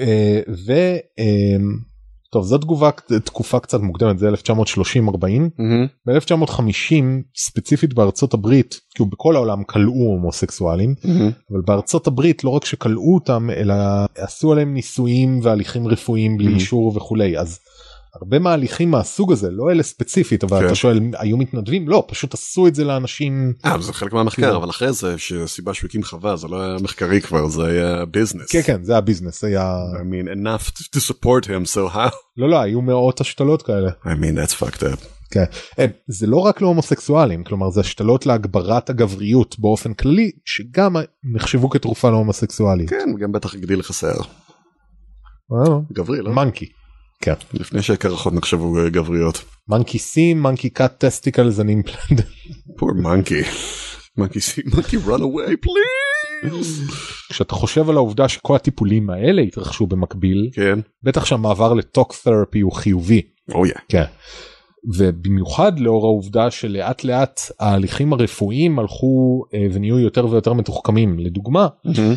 טוב, זו תקופה קצת מוקדמת, זה 1930-40. ב-1950, ספציפית בארצות הברית, כי בכל העולם קלעו הומוסקסואלים, אבל בארצות הברית לא רק שקלעו אותם, אלא עשו עליהם ניסויים והליכים רפואיים בלי אישור וכולי. אז הרבה מההליכים מהסוג הזה, לא אלה ספציפית, אבל אתה שואל, היו מתנדבים? לא, פשוט עשו את זה לאנשים. זה חלק מהמחקר, אבל אחרי זה, שסיבה שהוא הקים חווה, זה לא היה מחקרי כבר, זה היה ביזנס. כן, כן, זה היה ביזנס, היה... I mean, enough to support him, so how? לא, היו מאות השתלות כאלה. I mean, that's fucked up. כן, זה לא רק להומוסקסואלים, כלומר, זה השתלות להגברת הגבריות באופן כללי, שגם נחשבו כתרופה להומוסקסואלית. כן, וגם בטח הגדיל לך שיער. גברי, לא? מנקי. כן. לפני שקרחות נחשבו גבריות. מנקי סי, מנקי קאט טסטיקלס and implant. poor monkey. monkey see, monkey run away please. כשאתה חושב על העובדה שכל הטיפולים האלה התרחשו במקביל, כן. בטח שהמעבר לטוק תרפי הוא חיובי. כן. ובמיוחד לאור העובדה שלאט לאט ההליכים הרפואיים הלכו ונהיו יותר ויותר מתוחכמים. לדוגמה,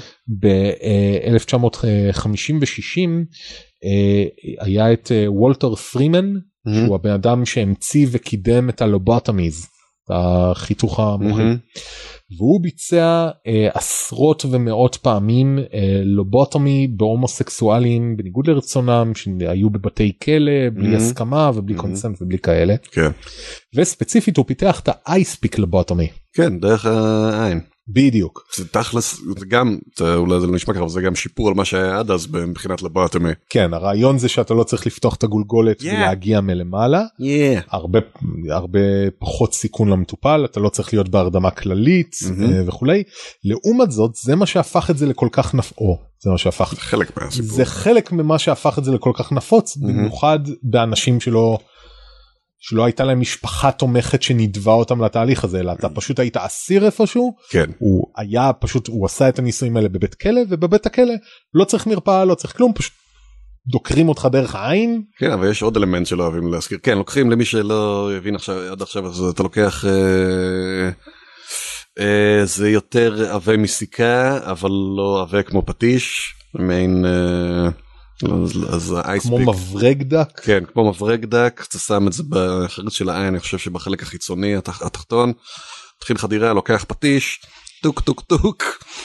ב-1950 ו-60 היה את וולטר פרימן, שהוא הבן אדם שהמציא וקידם את הלובוטומיז, החיתוך המוחי, והוא ביצע עשרות ומאות פעמים לובוטומי בהומוסקסואלים בניגוד לרצונם, שהיו בבתי כלא בלי הסכמה ובלי קונסנט ובלי כאלה. כן. וספציפית הוא פיתח את האייספיק לובוטומי. כן, דרך העין. בדיוק. זה תכלס, זה גם, אולי זה לא נשמע ככה, זה גם שיפור על מה שהיה עד אז מבחינת לבוטומי. כן, הרעיון זה שאתה לא צריך לפתוח את הגולגולת ולהגיע מלמעלה. הרבה פחות סיכון למטופל, אתה לא צריך להיות בהרדמה כללית וכולי. לעומת זאת, זה מה שהפך את זה לכל כך נפעו. זה מה שהפך. חלק מהסיפור. זה חלק ממה שהפך את זה לכל כך נפוץ, במיוחד באנשים שלא הייתה להם משפחה תומכת שנדבה אותם לתהליך הזה, אלא אתה פשוט היית אסיר איפשהו, כן. הוא עשה את הניסויים האלה בבית כלא, ובבית הכלא לא צריך מרפאה, לא צריך כלום, פשוט דוקרים אותך דרך העין. כן, אבל יש עוד אלמנט שלא אוהבים להזכיר. כן, לוקחים למי שלא הבין עד עכשיו, אז אתה לוקח, זה יותר עבה מסיכה, אבל לא עבה כמו פטיש, מעין... כמו מברג דק? כן, כמו מברג דק, אתה שם את זה בחריץ של העין, אני חושב שבחלק החיצוני התחתון, תחיל חדירה, לוקח פטיש, טוק טוק טוק,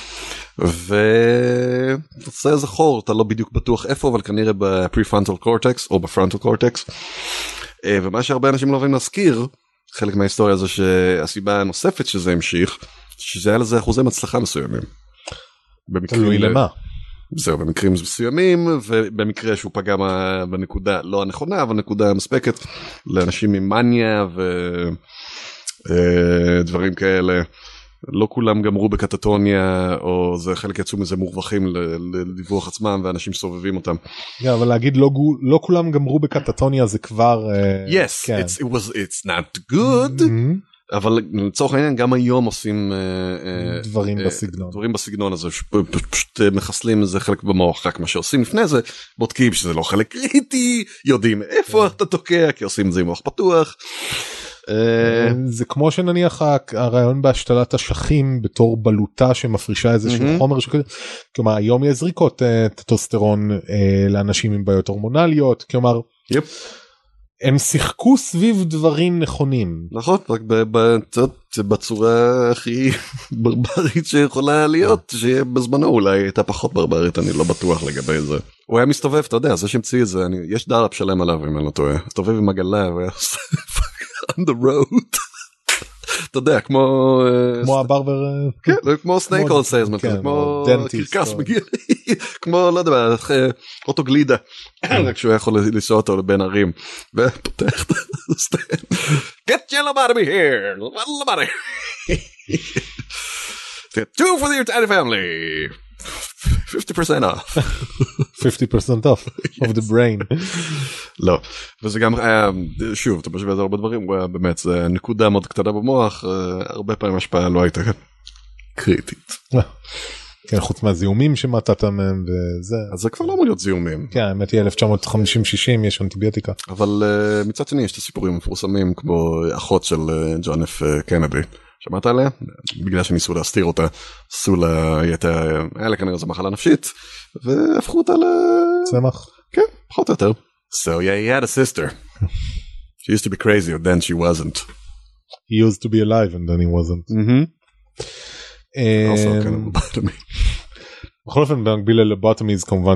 ותעשה איזה חור, אתה לא בדיוק בטוח איפה, אבל כנראה בפריפרונטל קורטקס, או בפרונטל קורטקס, ומה שהרבה אנשים לא אוהבים להזכיר, חלק מההיסטוריה זה שהסיבה הנוספת שזה המשיך, שזה היה לזה אחוזי מצלחה מסוימים. תלוי למה? זהו, במקרים מסוימים, ובמקרה שהוא פגע בנקודה לא הנכונה, אבל נקודה מספקת לאנשים עם מניה ודברים כאלה. לא כולם גמרו בקטטוניה, או זה חלק יצאו מזה מורווחים לדיווח עצמם, ואנשים סובבים אותם. אבל להגיד לא כולם גמרו בקטטוניה זה כבר... Yes, it's not good. אבל לצורך העניין גם היום עושים דברים בסגנון הזה, פשוט מחסלים איזה חלק במוח, רק מה שעושים לפני זה, בודקים שזה לא חלק קריטי, יודעים איפה אתה תוקע, כי עושים את זה עם מוח פתוח. זה כמו שנניח הרעיון בהשתלת אשכים בתור בלוטה שמפרישה איזשהו חומר, כלומר היום יש זריקות טסטוסטרון לאנשים עם בעיות הורמונליות, כלומר הם שיחקו סביב דברים נכונים. נכון, רק בצורה הכי ברברית שיכולה להיות, שבזמנו אולי הייתה פחות ברברית, אני לא בטוח לגבי זה. הוא היה מסתובב, אתה יודע, זה שהמציא את זה, יש דארפ שלם עליו אם אני לא טועה, מסתובב עם עגלה, הוא היה on the road. אתה יודע, כמו הברבר, כן, כמו סנייק אול סייזמן, כמו קרקס מגיע, כמו לא יודע, אוטוגלידה, רק שהוא יכול לנסוע אותו לבין ערים, ופותח את הסטנד, get your lobotomy here, lobotomy, 2 for the entire family, 50% off. 50% off of the brain. לא, וזה גם היה, שוב, אתה משווה את זה הרבה דברים, באמת, זה נקודה מאוד קטנה במוח, הרבה פעמים השפעה לא הייתה קריטית. כן, חוץ מהזיהומים שמטת מהם וזה. אז זה כבר לא אמור להיות זיהומים. כן, האמת היא 1950-60 יש אנטיביוטיקה. אבל מצד שני יש את הסיפורים המפורסמים, כמו אחות של ג'ון אף קנדי. שמעת עליה? בגלל שניסו להסתיר אותה, עשו לה, היה לה כנראה זו מחלה נפשית, והפכו אותה צמח. כן, פחות או יותר. So yeah, he had a sister. She used to be crazy, but then she wasn't. He used to be alive and then he wasn't. Also kind of lobotomy. בכל אופן, במקביל ללובוטומיז, כמובן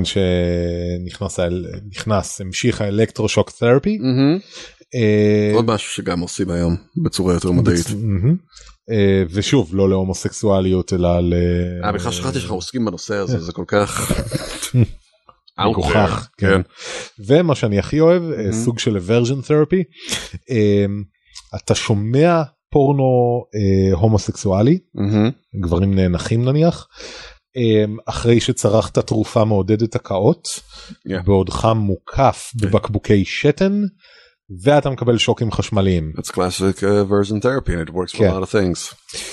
שנכנס, המשיך האלקטרושוק תרפי. עוד משהו שגם עושים היום בצורה יותר מדעית. ושוב, לא להומוסקסואליות, אלא בכלל שכחתי שאנחנו עוסקים בנושא הזה, זה כל כך מגוחך. כן. ומה שאני הכי אוהב, סוג של aversion therapy, אתה שומע פורנו הומוסקסואלי, גברים נאנחים נניח, אחרי שצרכת תרופה מעודדת הקאות, בעודך מוקף בבקבוקי שתן, ואתה מקבל שוקים חשמליים. It's classic aversion therapy and it works for a lot of things.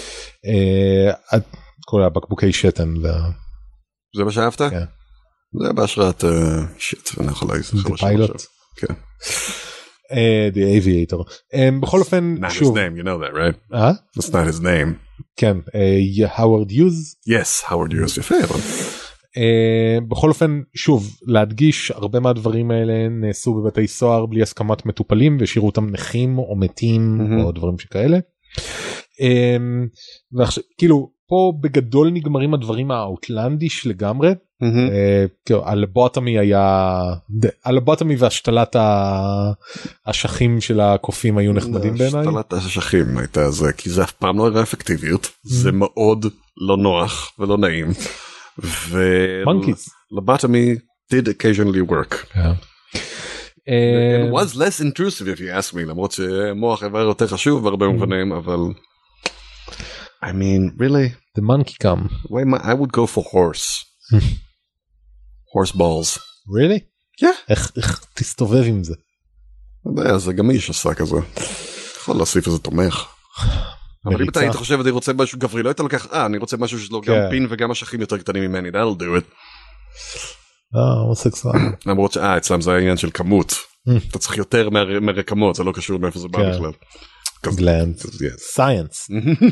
כל הבקבוקי שתן. זה מה שאהבת? כן. זה בהשראת שיט, אני יכול להגיד. The pilot? כן. The Aviator. בכל אופן, שוב. Not his name, you know that, right? That's not his name. כן, Howard Hughes. Yes, Howard Hughes, יפה. בכל אופן, שוב, להדגיש, הרבה מהדברים האלה נעשו בבתי סוהר בלי הסכמת מטופלים, והשאירו אותם נכים או מתים או דברים שכאלה. כאילו, פה בגדול נגמרים הדברים האוטלנדיש לגמרי. הלבוטומי והשתלת האשכים של הקופים היו נחמדים בעיניי. השתלת האשכים הייתה זה, כי זה אף פעם לא היה אפקטיביות, זה מאוד לא נוח ולא נעים. ולבוטומי did occasionally work. It was less intrusive if you ask me, למרות שמוח איבר יותר חשוב בהרבה מובנים, אבל I mean, really? The monkey come. I would go for horse. Horse balls. Really? Yeah. איך תסתובב עם זה? זה גמיש עשה כזה. יכול להוסיף איזה תומך. אבל אם אתה היית חושב, אני רוצה משהו גברי, לא היית לקח, אני רוצה משהו שיש לו גם פין וגם אשכים יותר קטנים ממני, that'll do it. הומוסקסואל. למרות אצלם זה העניין של כמות. אתה צריך יותר מרקמות, זה לא קשור מאיפה זה בא בכלל. גלנד. סייאנס.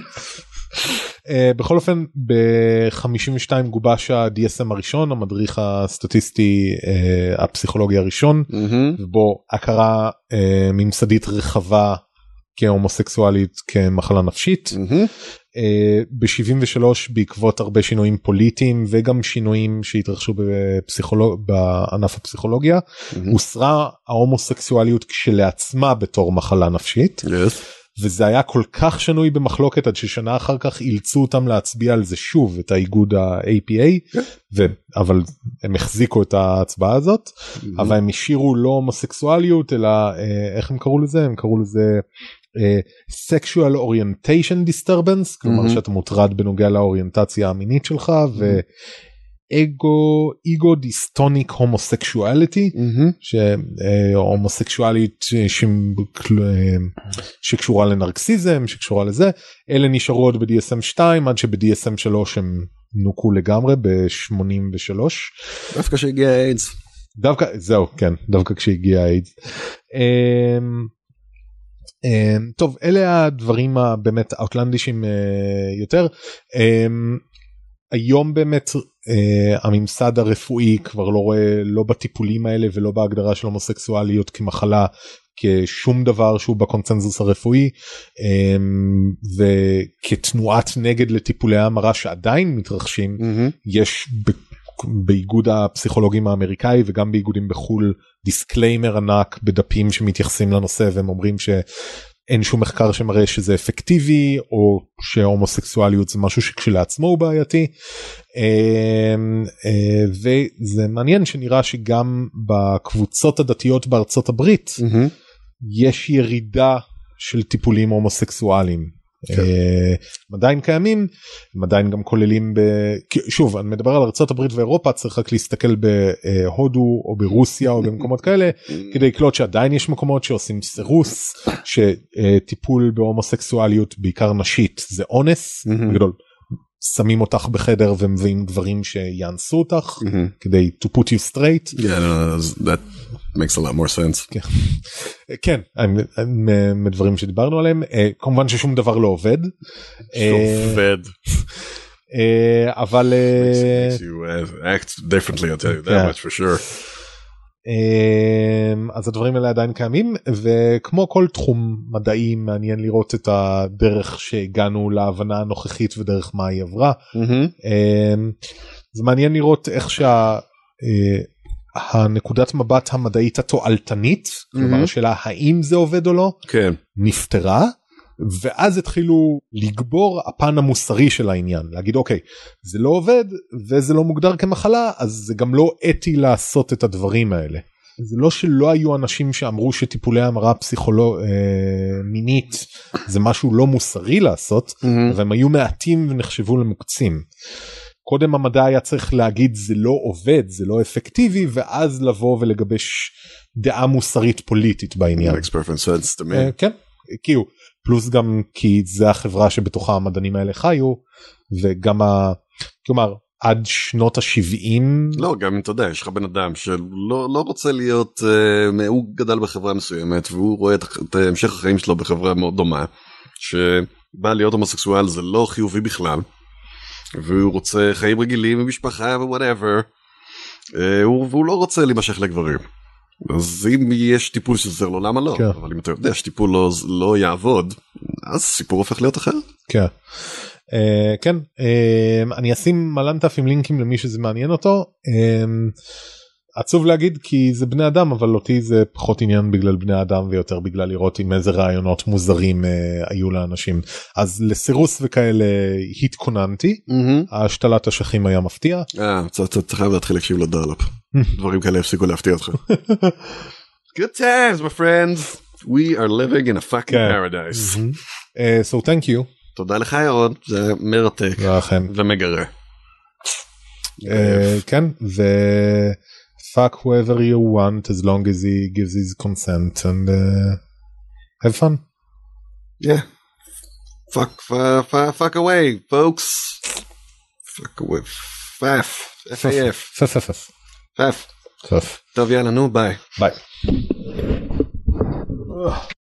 בכל אופן, ב-52 גובש ה-DSM הראשון, המדריך הסטטיסטי הפסיכולוגי הראשון, ובו הכרה ממסדית רחבה כהומוסקסואלית כמחלה נפשית. ב-73 בעקבות הרבה שינויים פוליטיים וגם שינויים שהתרחשו בענף הפסיכולוגיה, הוסרה ההומוסקסואליות כשלעצמה בתור מחלה נפשית. וזה היה כל כך שנוי במחלוקת עד ששנה אחר כך אילצו אותם להצביע על זה שוב, את האיגוד ה-APA, אבל הם החזיקו את ההצבעה הזאת, אבל הם השאירו לא הומוסקסואליות, אלא איך הם קראו לזה? הם קראו לזה sexual orientation disturbance, כלומר שאתה מוטרד בנוגע לאוריינטציה המינית שלך, אגו דיסטוניק הומוסקשואליטי, שהומוסקשואלית שקשורה לנרקסיזם, שקשורה לזה, אלה נשארו עוד ב-DSM 2 עד שב-DSM 3 הם נוקו לגמרי ב-83. דווקא שהגיע האיידס. זהו, כן, דווקא כשהגיע האיידס. טוב, אלה הדברים הבאמת אוטלנדישים יותר. היום באמת הממסד הרפואי כבר לא רואה, לא בטיפולים האלה ולא בהגדרה של הומוסקסואליות כמחלה, כשום דבר שהוא בקונצנזוס הרפואי, וכתנועת נגד לטיפולי המרה שעדיין מתרחשים, יש באיגוד הפסיכולוגים האמריקאי וגם באיגודים בחול דיסקליימר ענק בדפים שמתייחסים לנושא, והם אומרים שאין שום מחקר שמראה שזה אפקטיבי, או שההומוסקסואליות זה משהו שכשלעצמו הוא בעייתי. וזה מעניין שנראה שגם בקבוצות הדתיות בארצות הברית יש ירידה של טיפולים הומוסקסואליים. הם עדיין קיימים, הם עדיין גם כוללים שוב, אני מדבר על ארצות הברית ואירופה, צריך רק להסתכל בהודו או ברוסיה או במקומות כאלה, כדי לקלוט שעדיין יש מקומות שעושים סירוס, שטיפול בהומוסקסואליות בעיקר נשית זה אונס, בגדול שמים אותך בחדר ומביאים דברים שיאנסו אותך, כדי to put you straight. Yeah, no, that makes a lot more sense. כן, מדברים שדיברנו עליהם, כמובן ששום דבר לא עובד. עובד. אבל... makes you act differently, I'll tell you that much for sure. אז הדברים האלה עדיין קיימים, וכמו כל תחום מדעי מעניין לראות את הדרך שהגענו להבנה הנוכחית ודרך מה היא עברה. זה מעניין לראות איך הנקודת מבט המדעית התועלתנית, כלומר השאלה האם זה עובד או לא, נפתרה, ואז התחילו לגבור הפן המוסרי של העניין, להגיד אוקיי, זה לא עובד וזה לא מוגדר כמחלה, אז זה גם לא אתי לעשות את הדברים האלה. זה לא שלא היו אנשים שאמרו שטיפולי המרה מינית זה משהו לא מוסרי לעשות, והם היו מעטים ונחשבו למוקצים. קודם המדע היה צריך להגיד זה לא עובד, זה לא אפקטיבי, ואז לבוא ולגבש דעה מוסרית פוליטית בעניין. Makes perfect sense to me. כן, כאילו, פלוס גם כי זה החברה שבתוכה המדענים האלה חיו, וגם כלומר, עד שנות ה-70. לא, גם אתה יודע, יש לך בן אדם שלא רוצה להיות, הוא גדל בחברה מסוימת, והוא רואה את המשך החיים שלו בחברה מאוד דומה, שבא להיות הומוסקסואל זה לא חיובי בכלל, והוא רוצה חיים רגילים ומשפחה ו-whatever, והוא לא רוצה להימשך לגברים. אז אם יש טיפול שעוזר לו, למה לא? אבל אם אתה יודע שטיפול לא יעבוד, אז סיפור הופך להיות אחר. כן. כן, אני אשים מלנטף עם לינקים למי שזה מעניין אותו. עצוב להגיד כי זה בני אדם, אבל אותי זה פחות עניין בגלל בני אדם ויותר בגלל לראות עם איזה רעיונות מוזרים היו לאנשים. אז לסירוס וכאלה התכוננתי, השתלת אשכים היה מפתיע. אתה חייב להתחיל להקשיב לדרלפ, דברים כאלה הפסיקו להפתיע אותך. Good times my friends, we are living in a fucking paradise. So thank you. תודה לך ירון, זה מרתק ומגרה. כן, fuck whoever you want as long as he gives his consent and have fun. Yeah. Fuck away, folks. Fuck away. F-A-F. F-A-F. טוב, יאללה, נו, ביי. ביי.